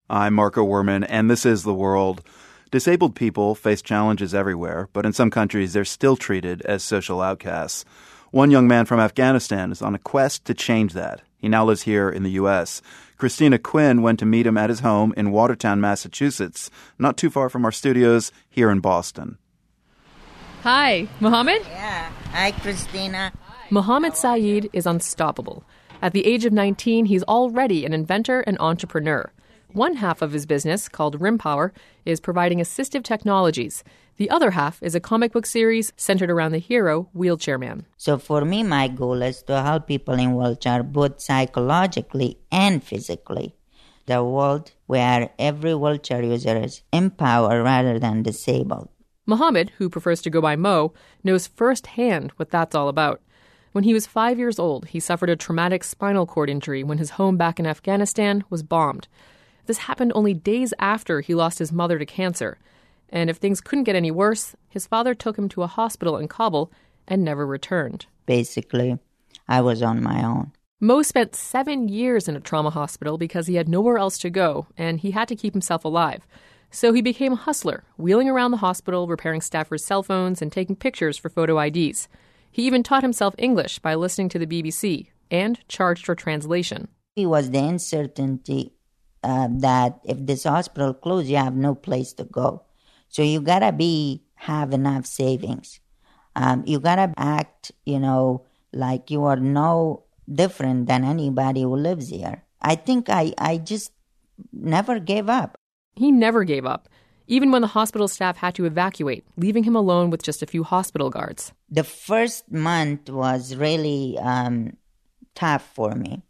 I'm Marco Werman, and this is The World. Disabled people face challenges everywhere, but in some countries they're still treated as social outcasts. One young man from Afghanistan is on a quest to change that. He now lives here in the U.S. Christina Quinn went to meet him at his home in Watertown, Massachusetts, not too far from our studios here in Boston. Hi, Mohammed? Yeah. Hi, Christina. Mohammed Saeed is unstoppable. At the age of 19, he's already an inventor and entrepreneur. One half of his business, called RimPower, is providing assistive technologies. The other half is a comic book series centered around the hero, Wheelchair Man. So for me, my goal is to help people in wheelchair both psychologically and physically. The world where every wheelchair user is empowered rather than disabled. Mohammed, who prefers to go by Mo, knows firsthand what that's all about. When he was 5 years old, he suffered a traumatic spinal cord injury when his home back in Afghanistan was bombed. This happened only days after he lost his mother to cancer. And if things couldn't get any worse, his father took him to a hospital in Kabul and never returned. Basically, I was on my own. Mo spent 7 years in a trauma hospital because he had nowhere else to go, and he had to keep himself alive. So he became a hustler, wheeling around the hospital, repairing staffers' cell phones and taking pictures for photo IDs. He even taught himself English by listening to the BBC and charged for translation. It was the uncertainty that if this hospital closed, you have no place to go. So you gotta have enough savings. You gotta act, like you are no different than anybody who lives here. I think I just never gave up. He never gave up, even when the hospital staff had to evacuate, leaving him alone with just a few hospital guards. The first month was really tough for me.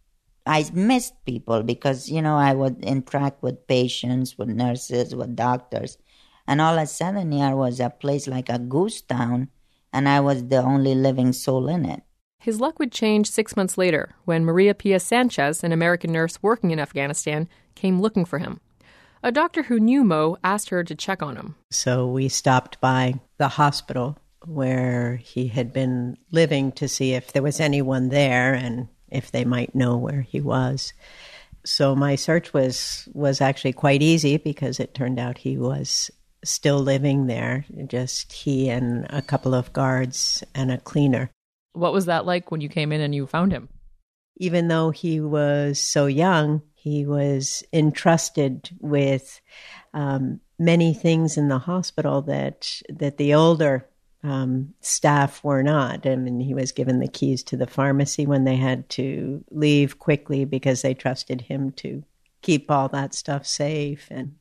I missed people because, I would interact with patients, with nurses, with doctors. And all of a sudden, here was a place like a ghost town, and I was the only living soul in it. His luck would change 6 months later when Maria Pia Sanchez, an American nurse working in Afghanistan, came looking for him. A doctor who knew Mo asked her to check on him. So we stopped by the hospital where he had been living to see if there was anyone there and if they might know where he was. So my search was actually quite easy because it turned out he was still living there, just he and a couple of guards and a cleaner. What was that like when you came in and you found him? Even though he was so young, he was entrusted with many things in the hospital that the older staff were not. I mean, he was given the keys to the pharmacy when they had to leave quickly because they trusted him to keep all that stuff safe. And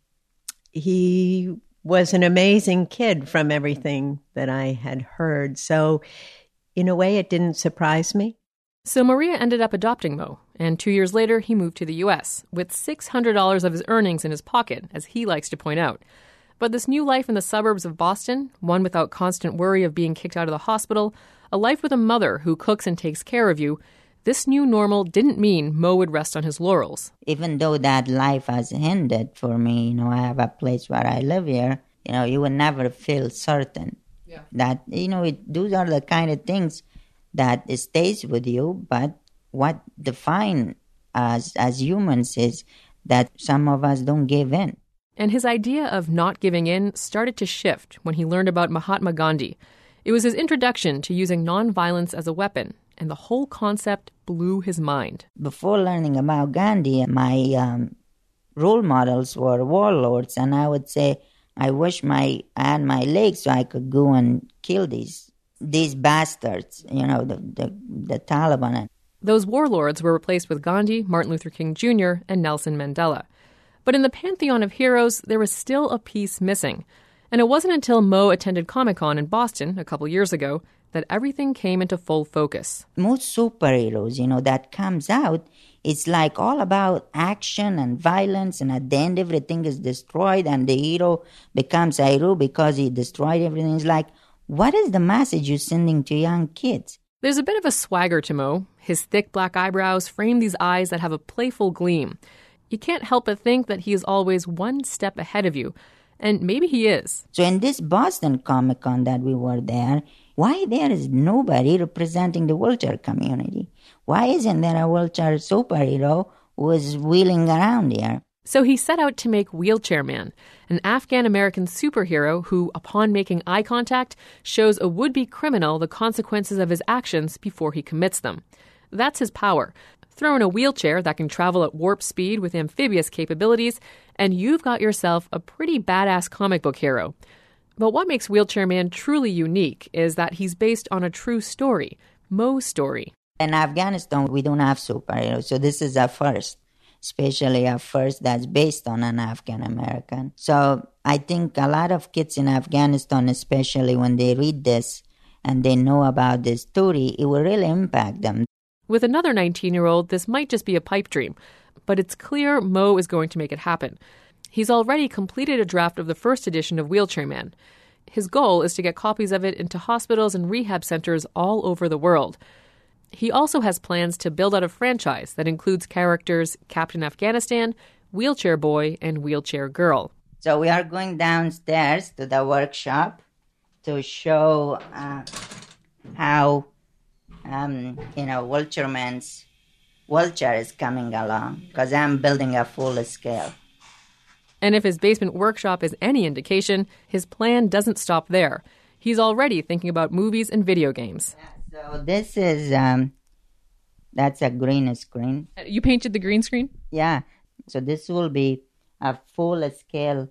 he was an amazing kid from everything that I had heard. So in a way, it didn't surprise me. So Maria ended up adopting Mo, and 2 years later, he moved to the U.S. with $600 of his earnings in his pocket, as he likes to point out. But this new life in the suburbs of Boston, one without constant worry of being kicked out of the hospital, a life with a mother who cooks and takes care of you, this new normal didn't mean Mo would rest on his laurels. Even though that life has ended for me, I have a place where I live here, you will never feel certain. Yeah. That, those are the kind of things that stays with you, but what defines us as humans is that some of us don't give in. And his idea of not giving in started to shift when he learned about Mahatma Gandhi. It was his introduction to using nonviolence as a weapon, and the whole concept blew his mind. Before learning about Gandhi, my role models were warlords, and I would say, I wish I had my legs so I could go and kill these bastards, the Taliban. Those warlords were replaced with Gandhi, Martin Luther King Jr., and Nelson Mandela. But in the pantheon of heroes, there was still a piece missing. And it wasn't until Mo attended Comic-Con in Boston a couple years ago that everything came into full focus. Most superheroes, that comes out, it's like all about action and violence, and at the end everything is destroyed and the hero becomes a hero because he destroyed everything. It's like, what is the message you're sending to young kids? There's a bit of a swagger to Mo. His thick black eyebrows frame these eyes that have a playful gleam. You can't help but think that he is always one step ahead of you. And maybe he is. So in this Boston Comic-Con that we were there, why there is nobody representing the wheelchair community? Why isn't there a wheelchair superhero who is wheeling around here? So he set out to make Wheelchair Man, an Afghan-American superhero who, upon making eye contact, shows a would-be criminal the consequences of his actions before he commits them. That's his power. Throw in a wheelchair that can travel at warp speed with amphibious capabilities, and you've got yourself a pretty badass comic book hero. But what makes Wheelchair Man truly unique is that he's based on a true story, Mo's story. In Afghanistan, we don't have superheroes, so this is a first, especially a first that's based on an Afghan American. So I think a lot of kids in Afghanistan, especially when they read this and they know about this story, it will really impact them. With another 19-year-old, this might just be a pipe dream, but it's clear Mo is going to make it happen. He's already completed a draft of the first edition of Wheelchair Man. His goal is to get copies of it into hospitals and rehab centers all over the world. He also has plans to build out a franchise that includes characters Captain Afghanistan, Wheelchair Boy, and Wheelchair Girl. So we are going downstairs to the workshop to show how Wheelchair Man's wheelchair is coming along, because I'm building a full scale. And if his basement workshop is any indication, his plan doesn't stop there. He's already thinking about movies and video games. So this is, that's a green screen. You painted the green screen? Yeah. So this will be a full-scale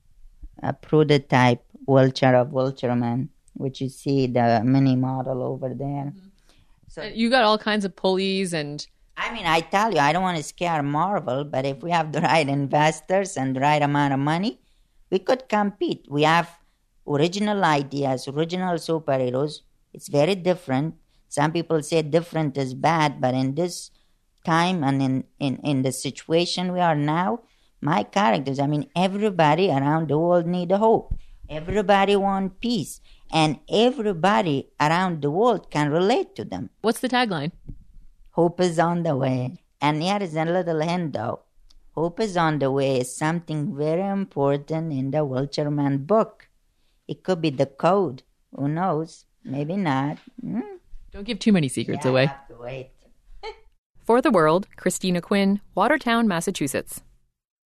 prototype wheelchair of Wheelchair Man, which you see the mini model over there. Mm-hmm. So you got all kinds of pulleys and... I mean, I tell you, I don't want to scare Marvel, but if we have the right investors and the right amount of money, we could compete. We have original ideas, original superheroes. It's very different. Some people say different is bad, but in this time and in the situation we are now, my characters, I mean, everybody around the world need a hope. Everybody want peace. And everybody around the world can relate to them. What's the tagline? Hope is on the way. And here is a little hint though. Hope is on the way is something very important in the Wheelchair Man book. It could be the code. Who knows? Maybe not. Don't give too many secrets away. I have to wait. For The World, Christina Quinn, Watertown, Massachusetts.